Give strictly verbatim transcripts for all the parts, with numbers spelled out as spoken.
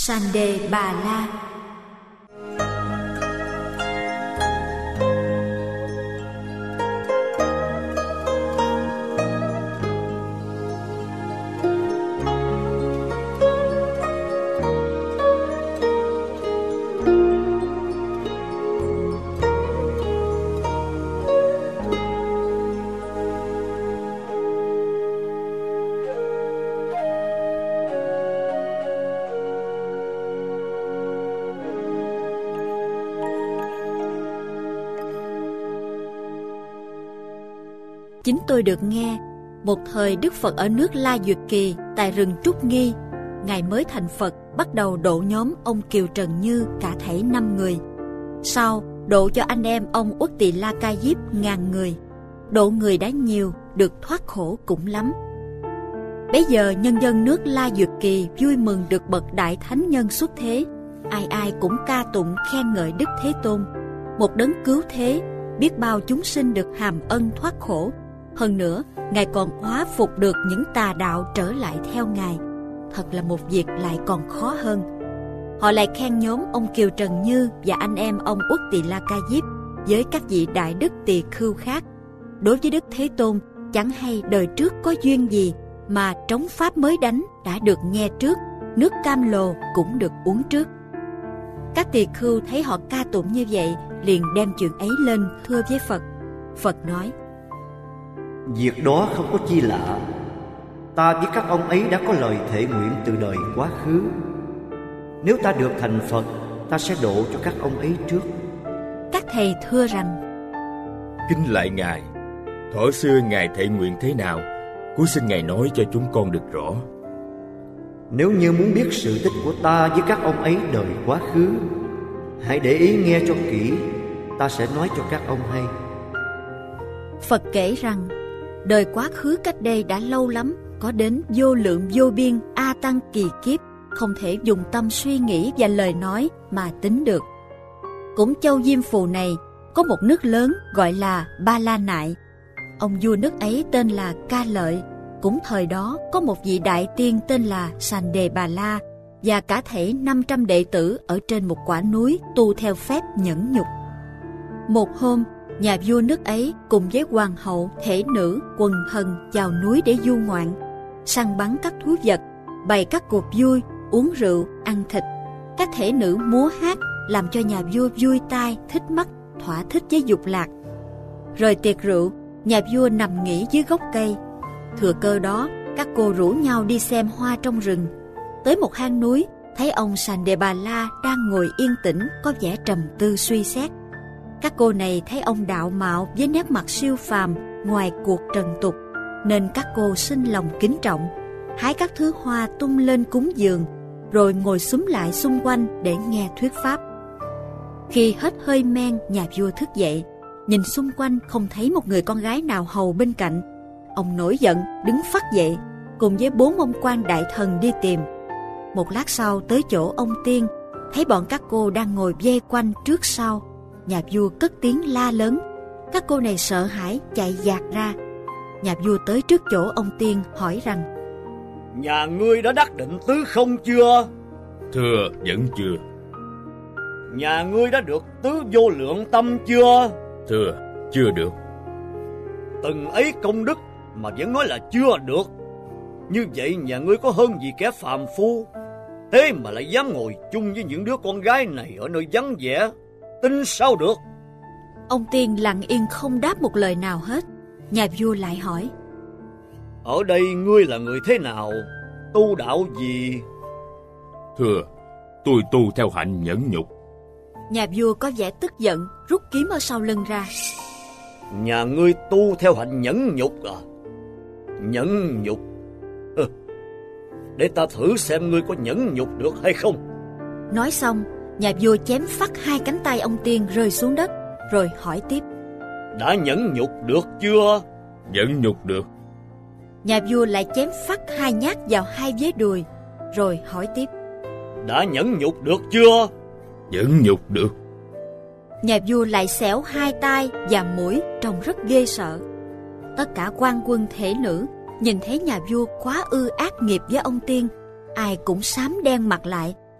Sandebala. Chính tôi được nghe, một thời Đức Phật ở nước La Duyệt Kỳ tại rừng Trúc Nghi, Ngài mới thành Phật bắt đầu độ nhóm ông Kiều Trần Như cả thảy năm người. Sau, độ cho anh em ông Uất Tỳ La Ca Diếp ngàn người. Độ người đã nhiều, được thoát khổ cũng lắm. Bấy giờ nhân dân nước La Duyệt Kỳ vui mừng được bậc đại thánh nhân xuất thế. Ai ai cũng ca tụng khen ngợi Đức Thế Tôn, một đấng cứu thế, biết bao chúng sinh được hàm ân thoát khổ. Hơn nữa, Ngài còn hóa phục được những tà đạo trở lại theo Ngài. Thật là một việc lại còn khó hơn. Họ lại khen nhóm ông Kiều Trần Như và anh em ông Uất Tỳ La Ca Diếp với các vị đại đức tỳ khưu khác. Đối với Đức Thế Tôn, chẳng hay đời trước có duyên gì mà trống pháp mới đánh đã được nghe trước, nước cam lồ cũng được uống trước. Các tỳ khưu thấy họ ca tụng như vậy, liền đem chuyện ấy lên thưa với Phật. Phật nói: Việc đó không có chi lạ. Ta với các ông ấy đã có lời thệ nguyện từ đời quá khứ. Nếu ta được thành Phật, ta sẽ độ cho các ông ấy trước. Các thầy thưa rằng: Kính lạy Ngài, thuở xưa Ngài thệ nguyện thế nào, cuối xin Ngài nói cho chúng con được rõ. Nếu như muốn biết sự tích của ta với các ông ấy đời quá khứ, hãy để ý nghe cho kỹ, ta sẽ nói cho các ông hay. Phật kể rằng, đời quá khứ cách đây đã lâu lắm, có đến vô lượng vô biên a tăng kỳ kiếp, không thể dùng tâm suy nghĩ và lời nói mà tính được. Cũng châu Diêm Phù này có một nước lớn gọi là Ba La Nại. Ông vua nước ấy tên là Ca Lợi. Cũng thời đó có một vị đại tiên tên là Sandebala và cả thảy năm trăm đệ tử ở trên một quả núi tu theo phép nhẫn nhục. Một hôm, nhà vua nước ấy cùng với hoàng hậu, thể nữ, quần thần vào núi để du ngoạn, săn bắn các thú vật, bày các cuộc vui, uống rượu, ăn thịt. Các thể nữ múa hát làm cho nhà vua vui tai, thích mắt, thỏa thích với dục lạc. Rồi tiệc rượu, nhà vua nằm nghỉ dưới gốc cây. Thừa cơ đó, các cô rủ nhau đi xem hoa trong rừng. Tới một hang núi, thấy ông Sandebala đang ngồi yên tĩnh, có vẻ trầm tư suy xét. Các cô này thấy ông đạo mạo với nét mặt siêu phàm ngoài cuộc trần tục, nên các cô sinh lòng kính trọng, hái các thứ hoa tung lên cúng dường, rồi ngồi xúm lại xung quanh để nghe thuyết pháp. Khi hết hơi men, nhà vua thức dậy, nhìn xung quanh không thấy một người con gái nào hầu bên cạnh. Ông nổi giận, đứng phắt dậy, cùng với bốn ông quan đại thần đi tìm. Một lát sau tới chỗ ông tiên, thấy bọn các cô đang ngồi vây quanh trước sau. Nhà vua cất tiếng la lớn. Các cô này sợ hãi chạy dạt ra. Nhà vua tới trước chỗ ông tiên hỏi rằng: Nhà ngươi đã đắc định tứ không chưa? Thưa, vẫn chưa. Nhà ngươi đã được tứ vô lượng tâm chưa? Thưa, chưa được. Từng ấy công đức mà vẫn nói là chưa được. Như vậy nhà ngươi có hơn gì kẻ phàm phu? Thế mà lại dám ngồi chung với những đứa con gái này ở nơi vắng vẻ, tin sao được? Ông tiên lặng yên không đáp một lời nào hết. Nhà vua lại hỏi: Ở đây ngươi là người thế nào? Tu đạo gì? Thưa, tôi tu theo hạnh nhẫn nhục. Nhà vua có vẻ tức giận, rút kiếm ở sau lưng ra. Nhà ngươi tu theo hạnh nhẫn nhục à? Nhẫn nhục? Ừ. Để ta thử xem ngươi có nhẫn nhục được hay không. Nói xong, nhà vua chém phắt hai cánh tay ông tiên rơi xuống đất, rồi hỏi tiếp: Đã nhẫn nhục được chưa? Nhẫn nhục được. Nhà vua lại chém phắt hai nhát vào hai vế đùi, rồi hỏi tiếp: Đã nhẫn nhục được chưa? Nhẫn nhục được. Nhà vua lại xẻo hai tay và mũi, trông rất ghê sợ. Tất cả quan quân thể nữ nhìn thấy nhà vua quá ư ác nghiệp với ông tiên, ai cũng xám đen mặt lại,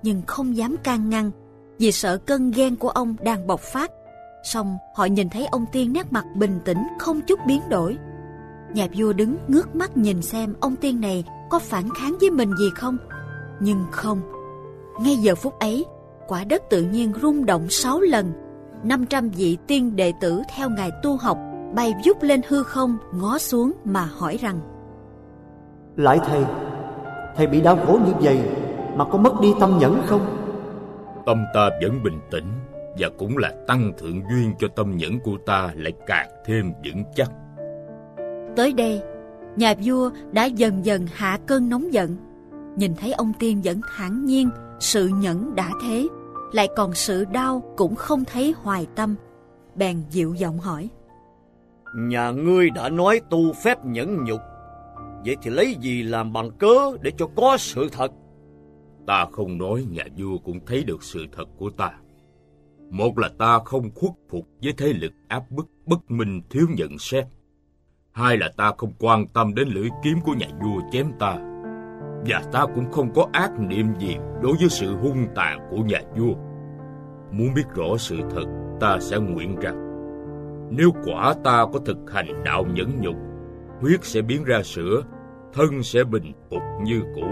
nhưng không dám can ngăn vì sợ cơn ghen của ông đang bộc phát. Song họ nhìn thấy ông Tiên nét mặt bình tĩnh không chút biến đổi. Nhà vua đứng ngước mắt nhìn xem ông Tiên này có phản kháng với mình gì không. Nhưng không. Ngay giờ phút ấy, quả đất tự nhiên rung động sáu lần. năm trăm vị tiên đệ tử theo ngài tu học bay vút lên hư không, ngó xuống mà hỏi rằng: Lại thầy, thầy bị đau khổ như vậy mà có mất đi tâm nhẫn không? Tâm ta vẫn bình tĩnh, và cũng là tăng thượng duyên cho tâm nhẫn của ta lại càng thêm vững chắc. Tới đây, nhà vua đã dần dần hạ cơn nóng giận. Nhìn thấy ông Tiên vẫn thản nhiên, sự nhẫn đã thế, lại còn sự đau cũng không thấy hoài tâm, bèn dịu giọng hỏi: Nhà ngươi đã nói tu phép nhẫn nhục, vậy thì lấy gì làm bằng cớ để cho có sự thật? Ta không nói, nhà vua cũng thấy được sự thật của ta. Một là ta không khuất phục với thế lực áp bức bất minh thiếu nhận xét. Hai là ta không quan tâm đến lưỡi kiếm của nhà vua chém ta. Và ta cũng không có ác niệm gì đối với sự hung tàn của nhà vua. Muốn biết rõ sự thật, ta sẽ nguyện rằng nếu quả ta có thực hành đạo nhẫn nhục, huyết sẽ biến ra sữa, thân sẽ bình phục như cũ.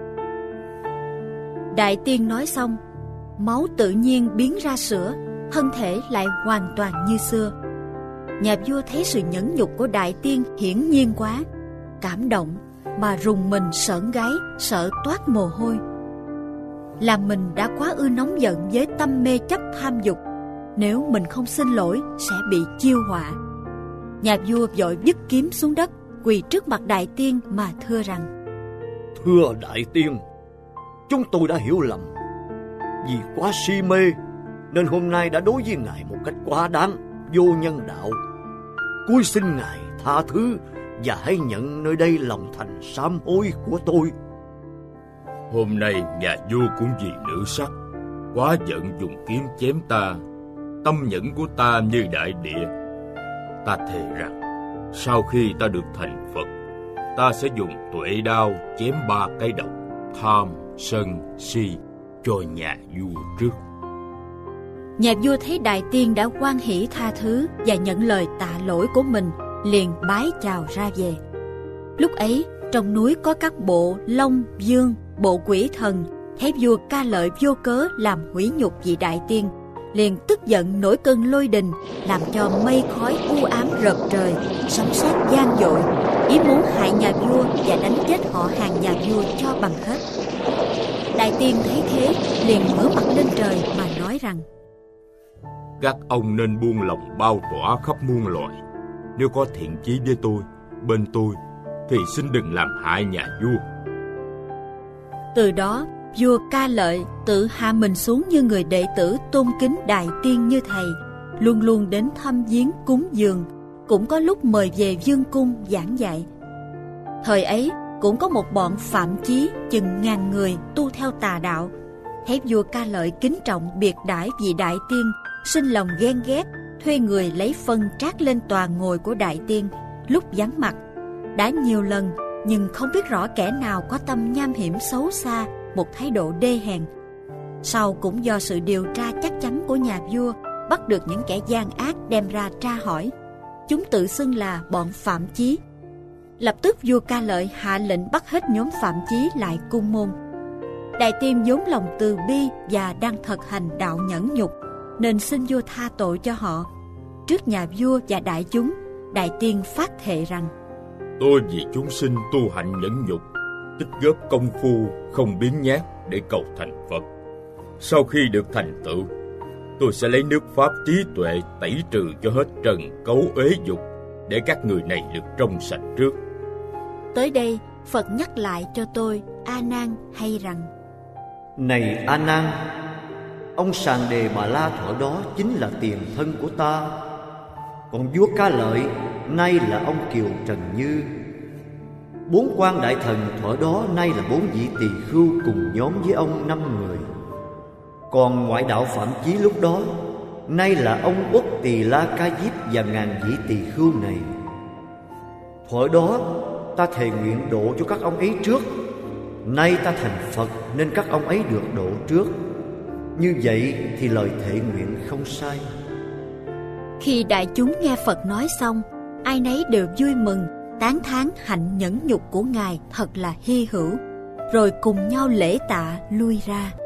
Đại tiên nói xong, máu tự nhiên biến ra sữa, thân thể lại hoàn toàn như xưa. Nhà vua thấy sự nhẫn nhục của đại tiên hiển nhiên quá, cảm động mà rùng mình sởn gáy, sợ toát mồ hôi. Làm mình đã quá ư nóng giận với tâm mê chấp tham dục, nếu mình không xin lỗi sẽ bị chiêu họa. Nhà vua vội vứt kiếm xuống đất, quỳ trước mặt đại tiên mà thưa rằng: Thưa đại tiên, chúng tôi đã hiểu lầm. Vì quá si mê nên hôm nay đã đối với ngài một cách quá đáng, vô nhân đạo. Cúi xin ngài tha thứ và hãy nhận nơi đây lòng thành sám hối của tôi. Hôm nay nhà vua cũng vì nữ sắc quá giận dùng kiếm chém ta. Tâm nhẫn của ta như đại địa. Ta thề rằng sau khi ta được thành Phật, ta sẽ dùng tuệ đao chém ba cái độc: tham, sân, si cho nhà vua trước. Nhà vua thấy đại tiên đã hoan hỷ tha thứ và nhận lời tạ lỗi của mình, liền bái chào ra về. Lúc ấy trong núi có các bộ Long, Dương, bộ quỷ thần thấy vua ca lợi vô cớ làm hủy nhục vị đại tiên, liền tức giận nổi cơn lôi đình, làm cho mây khói u ám rợp trời, sấm sét vang dội, ý muốn hại nhà vua và đánh chết họ hàng nhà vua cho bằng hết. Đại tiên thấy thế liền ngửa mặt lên trời mà nói rằng: Các ông nên buông lòng bao tỏa khắp muôn loài. Nếu có thiện chí với tôi, bên tôi, thì xin đừng làm hại nhà vua. Từ đó vua ca lợi tự hạ mình xuống như người đệ tử tôn kính đại tiên như thầy, luôn luôn đến thăm viếng cúng dường, cũng có lúc mời về vương cung giảng dạy. Thời ấy cũng có một bọn phạm chí chừng ngàn người tu theo tà đạo, thấy vua ca lợi kính trọng biệt đãi vị đại tiên, sinh lòng ghen ghét, thuê người lấy phân trát lên tòa ngồi của đại tiên lúc vắng mặt. Đã nhiều lần nhưng không biết rõ kẻ nào có tâm nham hiểm xấu xa, một thái độ đê hèn. Sau cũng do sự điều tra chắc chắn của nhà vua, bắt được những kẻ gian ác đem ra tra hỏi. Chúng tự xưng là bọn phạm chí. Lập tức vua ca lợi hạ lệnh bắt hết nhóm phạm chí lại cung môn. Đại tiên vốn lòng từ bi và đang thực hành đạo nhẫn nhục, nên xin vua tha tội cho họ. Trước nhà vua và đại chúng, đại tiên phát thệ rằng: Tôi vì chúng sinh tu hạnh nhẫn nhục, tích góp công phu không biếng nhác để cầu thành Phật. Sau khi được thành tựu, tôi sẽ lấy nước pháp trí tuệ tẩy trừ cho hết trần cấu uế dục, để các người này được trong sạch trước. Tới đây Phật nhắc lại cho tôi, A Nan, hay rằng: Này A Nan, ông Sàng Đề Bà La thuở đó chính là tiền thân của ta. Còn vua Ca Lợi nay là ông Kiều Trần Như. Bốn quan đại thần thuở đó nay là bốn vị tỳ khưu cùng nhóm với ông năm người. Còn ngoại đạo phạm chí lúc đó nay là ông Uất Tỳ La Ca Diếp và ngàn vị tỳ khưu này. Thuở đó ta thề nguyện độ cho các ông ấy trước, Nay ta thành Phật nên các ông ấy được độ trước. Như vậy thì lời thệ nguyện không sai. Khi đại chúng nghe Phật nói xong, ai nấy đều vui mừng, tán thán hạnh nhẫn nhục của Ngài thật là hy hữu, rồi cùng nhau lễ tạ lui ra.